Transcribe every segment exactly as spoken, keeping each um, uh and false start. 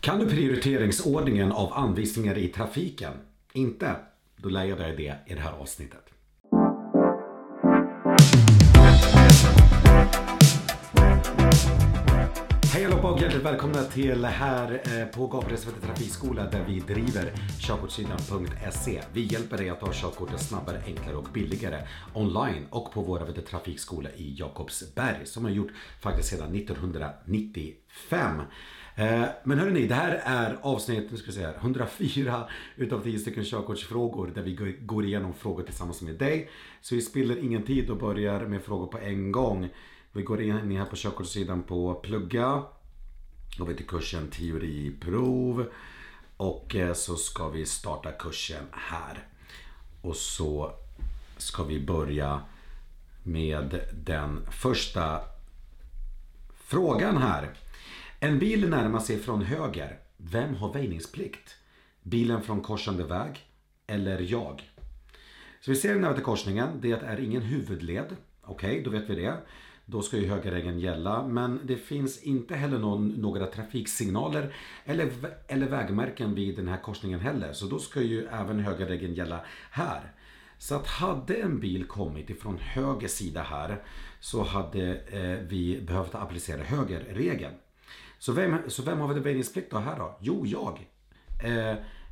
Kan du prioriteringsordningen av anvisningar i trafiken? Inte? Då lär jag dig det i det här avsnittet. Hej allihopa och hjärtligt välkomna till här på Gabriels trafikskola där vi driver körkortssidan punkt se. Vi hjälper dig att ta körkortet snabbare, enklare och billigare online och på våra trafikskola i Jakobsberg som har gjort faktiskt sedan nittonhundranittiofem. Men hörrni, det här är avsnitt nu ska jag säga, hundrafyra utav tio stycken körkortsfrågor där vi går igenom frågor tillsammans med dig. Så vi spiller ingen tid och börjar med frågor på en gång. Vi går in här på körkortssidan på plugga. Då vet du kursen teoriprov. Och så ska vi starta kursen här. Och så ska vi börja med den första frågan här. En bil närmar sig från höger. Vem har väjningsplikt? Bilen från korsande väg eller jag? Så vi ser den här till korsningen. Det är ingen huvudled. Okej, okay, då vet vi det. Då ska ju högerregeln gälla. Men det finns inte heller någon, några trafiksignaler eller, eller vägmärken vid den här korsningen heller. Så då ska ju även högerregeln gälla här. Så att hade en bil kommit ifrån höger sida här så hade eh, vi behövt applicera högerregeln. Så vem, så vem har vi väjningsplikt då här då? Jo, jag. Eh,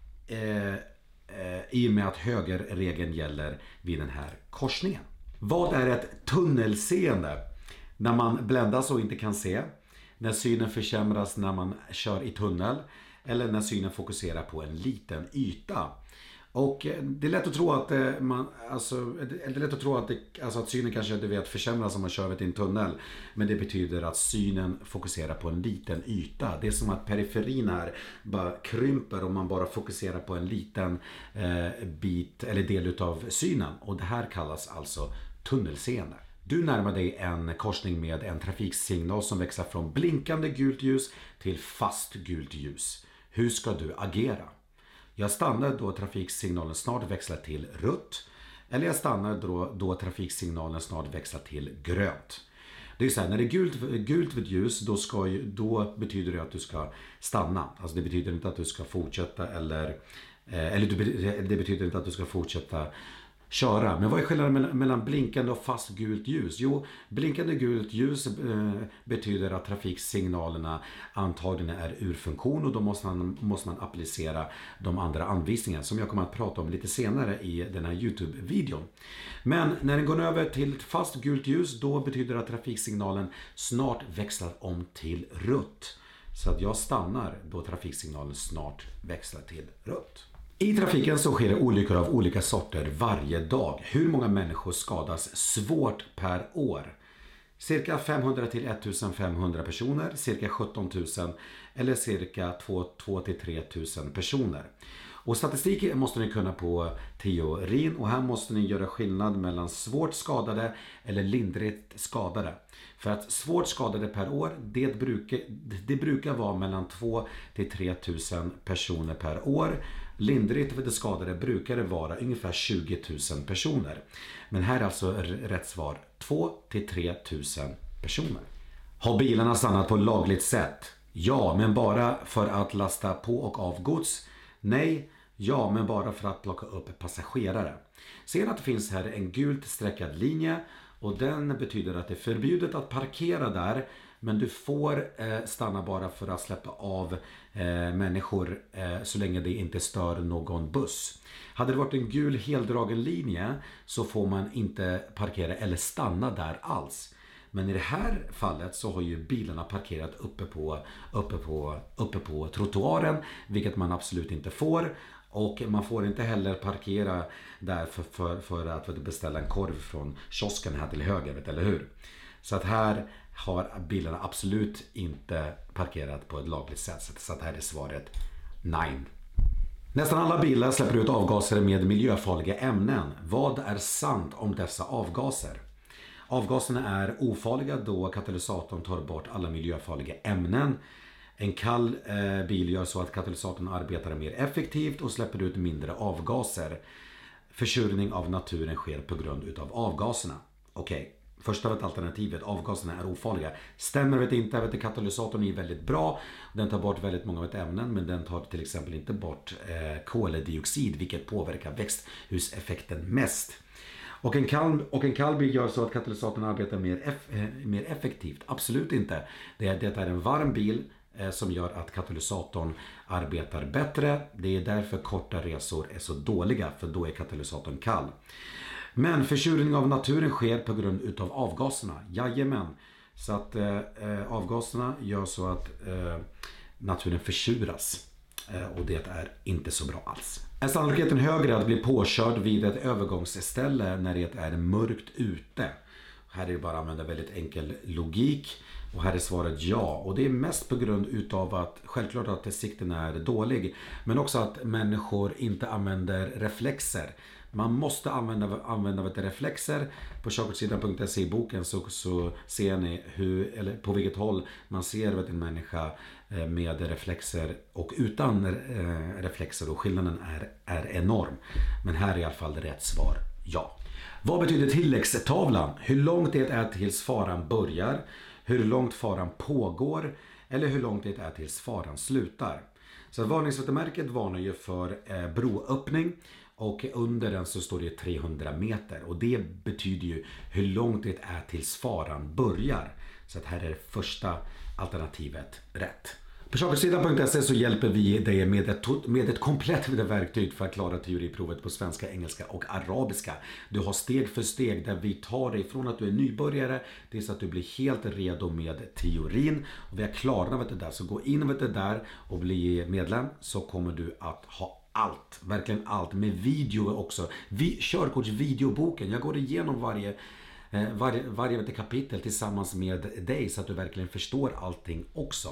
eh, eh, I och med att högerregeln gäller vid den här korsningen. Vad är ett tunnelseende? När man bländas och inte kan se. När synen försämras när man kör i tunnel. Eller när synen fokuserar på en liten yta. Och det är lätt att tro att man, alltså, det är lätt att tro att, det, alltså att synen kanske du vet försämras om man kör i en tunnel. Men det betyder att synen fokuserar på en liten yta. Det är som att periferin här bara krymper om man bara fokuserar på en liten eh, bit eller del utav synen. Och det här kallas alltså tunnelseende. Du närmar dig en korsning med en trafiksignal som växlar från blinkande gult ljus till fast gult ljus. Hur ska du agera? Jag stannar då trafiksignalen snart växlar till rött. Eller jag stannar då, då trafiksignalen snart växlar till grönt. Det är så här, när det är gult, gult vid ljus då, ska, då betyder det att du ska stanna. Alltså det betyder inte att du ska fortsätta eller, eller det betyder inte att du ska fortsätta köra. Men vad är skillnaden mellan blinkande och fast gult ljus? Jo, blinkande gult ljus eh, betyder att trafiksignalerna antagligen är ur funktion och då måste man, måste man applicera de andra anvisningarna som jag kommer att prata om lite senare i den här YouTube-videon. Men när den går över till fast gult ljus då betyder det att trafiksignalen snart växlar om till rött. Så att jag stannar då trafiksignalen snart växlar till rött. I trafiken så sker det olyckor av olika sorter varje dag. Hur många människor skadas svårt per år? Cirka femhundra till ettusenfemhundra personer, cirka sjutton tusen eller cirka två till tre tusen personer. Och statistik måste ni kunna på teorin och här måste ni göra skillnad mellan svårt skadade eller lindrigt skadade. För att svårt skadade per år, det brukar, det brukar vara mellan två till tre tusen personer per år. Lindrigt skadade brukar det vara ungefär tjugo tusen personer. Men här är alltså rätt svar två till tre tusen personer. Har bilarna stannat på lagligt sätt? Ja, men bara för att lasta på och av gods. Nej, ja, men bara för att plocka upp passagerare. Ser att det finns här en gult streckad linje och den betyder att det är förbjudet att parkera där. Men du får eh, stanna bara för att släppa av eh, människor eh, så länge det inte stör någon buss. Hade det varit en gul heldragen linje så får man inte parkera eller stanna där alls. Men i det här fallet så har ju bilarna parkerat uppe på, uppe på, uppe på trottoaren, vilket man absolut inte får. Och man får inte heller parkera där för, för, för att beställa en korv från kiosken här till höger, eller hur? Så att här har bilarna absolut inte parkerat på ett lagligt sätt. Så att här är svaret nej. Nästan alla bilar släpper ut avgaser med miljöfarliga ämnen. Vad är sant om dessa avgaser? Avgaserna är ofarliga då katalysatorn tar bort alla miljöfarliga ämnen. En kall eh, bil gör så att katalysatorn arbetar mer effektivt och släpper ut mindre avgaser. Försurning av naturen sker på grund utav avgaserna. Okej, okay. första alternativet, avgaserna är ofarliga. Stämmer vet inte, vet katalysatorn är väldigt bra. Den tar bort väldigt många ämnen, men den tar till exempel inte bort eh, koldioxid, vilket påverkar växthuseffekten mest. Och en, kall, och en kall bil gör så att katalysatorn arbetar mer, eff, eh, mer effektivt. Absolut inte. Det är, det är en varm bil eh, som gör att katalysatorn arbetar bättre. Det är därför korta resor är så dåliga, för då är katalysatorn kall. Men försurning av naturen sker på grund utav avgaserna. Jajamän. Så att eh, avgaserna gör så att eh, naturen försuras. Eh, och det är inte så bra alls. Är sannolikheten högre att bli påkörd vid ett övergångsställe när det är mörkt ute? Här är det bara att använda väldigt enkel logik. Och här är svaret ja. Och det är mest på grund utav att självklart att sikten är dålig. Men också att människor inte använder reflexer. Man måste använda, använda vet, reflexer. På körkortssidan punkt se i boken så, så ser ni hur, eller på vilket håll man ser vet, en människa med reflexer och utan eh, reflexer, och skillnaden är, är enorm. Men här är i alla fall det rätt svar ja. Vad betyder tilläggstavlan? Hur långt det är tills faran börjar? Hur långt faran pågår? Eller hur långt det är tills faran slutar? Så varningsvättemärket varnar ju för eh, broöppning. Och under den så står det trehundra meter. Och det betyder ju hur långt det är tills faran börjar. Så att här är det första alternativet rätt. På körkortssidan punkt se så hjälper vi dig med ett, med ett komplett verktyg för att klara teoriprovet på svenska, engelska och arabiska. Du har steg för steg där vi tar dig från att du är nybörjare tills att du blir helt redo med teorin. Och vi har klarat det där, så gå in med det där och bli medlem, så kommer du att ha allt, verkligen allt, med video också. Vi, körkortsvideoboken, jag går igenom varje, eh, varje, varje kapitel tillsammans med dig så att du verkligen förstår allting också.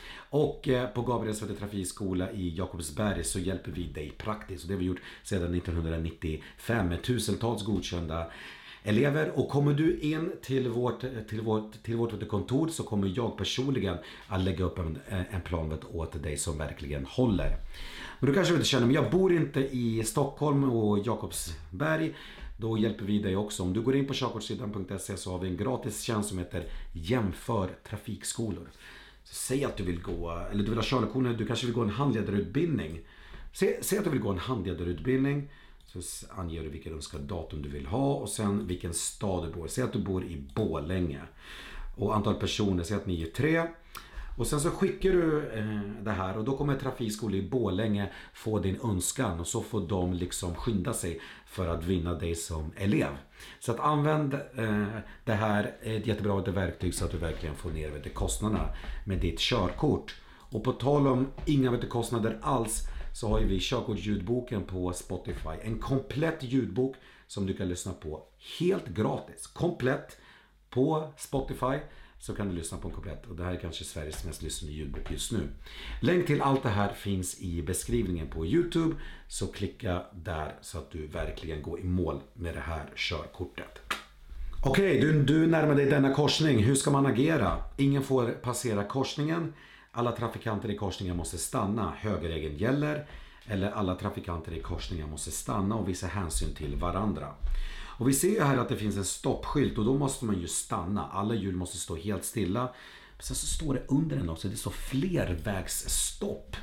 Och eh, på Gabriels trafikskola i Jakobsberg så hjälper vi dig praktiskt. Och det har vi gjort sedan nittonhundranittiofem med tusentals godkända elever. Och kommer du in till vårt, till vårt, till vårt kontor så kommer jag personligen att lägga upp en, en plan åt dig som verkligen håller. Men du kanske inte känner, men jag bor inte i Stockholm och Jakobsberg. Då hjälper vi dig också. Om du går in på körkortssidan punkt se så har vi en gratis tjänst som heter Jämför trafikskolor. Så säg att du vill gå, eller du vill ha körlektioner, du kanske vill gå en handledarutbildning. Säg, säg att du vill gå en handledarutbildning. Så anger du vilken önskad datum du vill ha och sen vilken stad du bor. Säg att du bor i Borlänge. Och antal personer, säg att ni är tre. Och sen så skickar du eh, det här och då kommer trafikskolan i Borlänge få din önskan och så får de liksom skynda sig för att vinna dig som elev. Så att använd eh, det här, ett jättebra verktyg så att du verkligen får ner vet, kostnaderna med ditt körkort. Och på tal om inga vet, kostnader alls så har vi körkortsljudboken på Spotify. En komplett ljudbok som du kan lyssna på helt gratis. Komplett på Spotify. Så kan du lyssna på en komplett. Och det här är kanske Sveriges mest lyssnade ljudbok just nu. Länk till allt det här finns i beskrivningen på YouTube. Så klicka där så att du verkligen går i mål med det här körkortet. Okej, okay, du, du närmar dig denna korsning. Hur ska man agera? Ingen får passera korsningen. Alla trafikanter i korsningen måste stanna. Högerregeln gäller. Eller alla trafikanter i korsningen måste stanna och visa hänsyn till varandra. Och vi ser här att det finns en stoppskylt och då måste man ju stanna. Alla hjul måste stå helt stilla. Sen så står det under den också, det står flervägsstopp.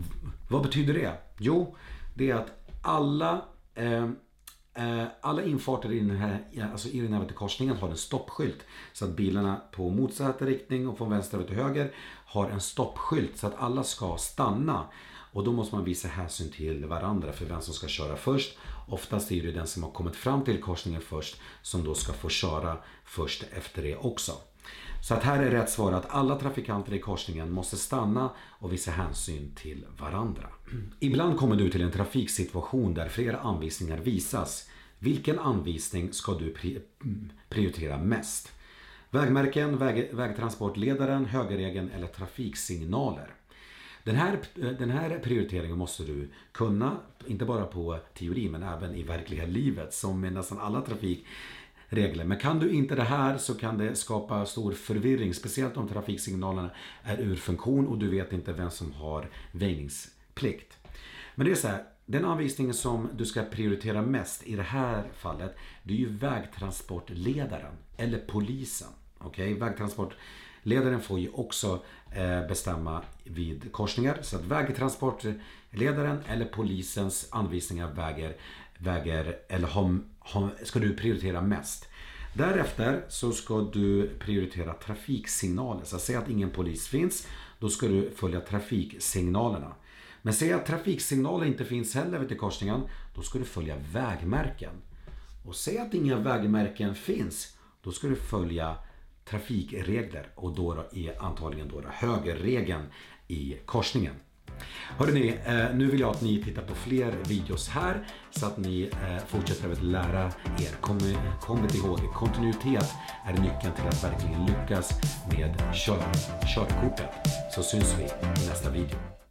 Vad betyder det? Jo, det är att alla, eh, eh, alla infarter i den här, alltså i den här korsningen har en stoppskylt. Så att bilarna på motsatt riktning och från vänster till höger har en stoppskylt så att alla ska stanna. Och då måste man visa hänsyn till varandra för vem som ska köra först. Oftast är det den som har kommit fram till korsningen först som då ska få köra först efter det också. Så att här är rätt svar att alla trafikanter i korsningen måste stanna och visa hänsyn till varandra. Ibland kommer du till en trafiksituation där flera anvisningar visas. Vilken anvisning ska du prioritera mest? Vägmärken, väg, vägtransportledaren, högerregeln eller trafiksignaler? Den här, den här prioriteringen måste du kunna, inte bara på teori men även i verkliga livet som med nästan alla trafikregler. Men kan du inte det här så kan det skapa stor förvirring, speciellt om trafiksignalerna är ur funktion och du vet inte vem som har väjningsplikt. Men det är så här, Den anvisningen som du ska prioritera mest i det här fallet, det är ju vägtransportledaren eller polisen. Okej, vägtransportledaren får ju också eh, bestämma vid korsningar, så att vägtransportledaren eller polisens anvisningar väger, väger eller hom, hom, ska du prioritera mest. Därefter så ska du prioritera trafiksignaler. Så säg att ingen polis finns, då ska du följa trafiksignalerna. Men säg att trafiksignaler inte finns heller vid korsningen, då ska du följa vägmärken. Och säg att inga vägmärken finns, då ska du följa trafikregler, och då är antagligen då högerregeln i korsningen. Hörrni, nu vill jag att ni tittar på fler videos här så att ni fortsätter att lära er. Kom, kom ihåg, kontinuitet är nyckeln till att verkligen lyckas med kör, körkortet. Så syns vi i nästa video.